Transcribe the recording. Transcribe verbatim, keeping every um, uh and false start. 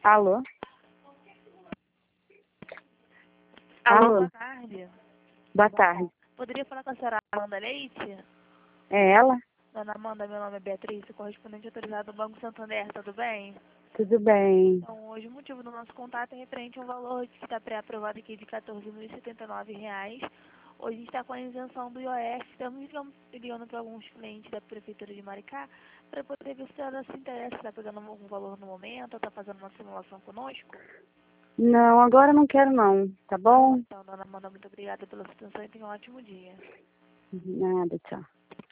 Alô? Alô, Alô? boa tarde. Boa tarde. Poderia falar com a senhora Amanda Leite? É ela? Dona Amanda, meu nome é Beatriz, sou correspondente autorizado do Banco Santander, tudo bem? Tudo bem. Então, hoje o motivo do nosso contato é referente a um valor que está pré-aprovado aqui de quatorze mil e setenta e nove reais. Hoje a gente está com a isenção do I O F, estamos ligando, ligando para alguns clientes da Prefeitura de Maricá para poder ver se a senhora se interessa, está pegando algum valor no momento, ou está fazendo uma simulação conosco. Não, agora não quero não, tá bom? Então, dona Amanda, muito obrigada pela sua atenção e tenha um ótimo dia. Nada, tchau.